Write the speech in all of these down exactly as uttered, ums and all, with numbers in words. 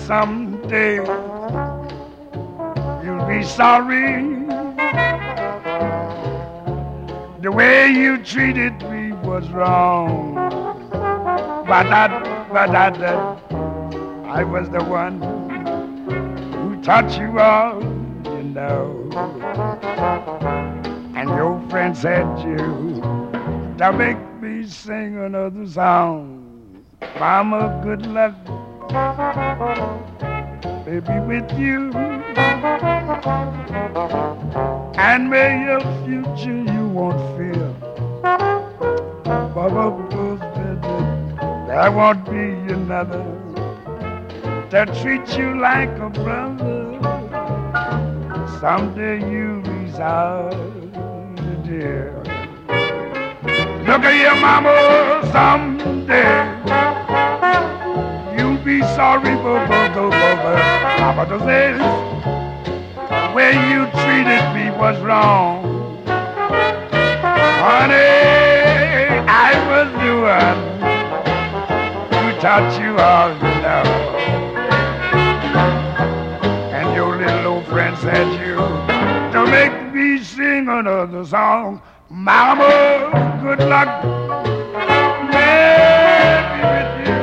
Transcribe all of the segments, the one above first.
someday you'll be sorry. The way you treated me was wrong. But I, but I, I was the one who taught you all, you know. And your friend said you to make me sing another song. Mama, good luck, baby, with you. And may your future you won't fear. Mama, there won't be another to treat you like a brother. Someday you resolve, dear. Look at your mama, someday you'll be sorry for the Papa says the way you treated me was wrong. Honey, I was the one who taught you all you know. And your little old friend said you to make me sing another song. Mama, good luck, maybe with you,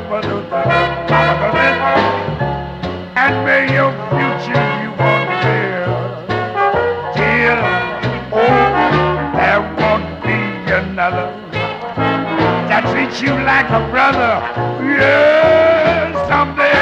and may your future you won't fear. Dear, oh, there won't be another that treats you like a brother. Yes, someday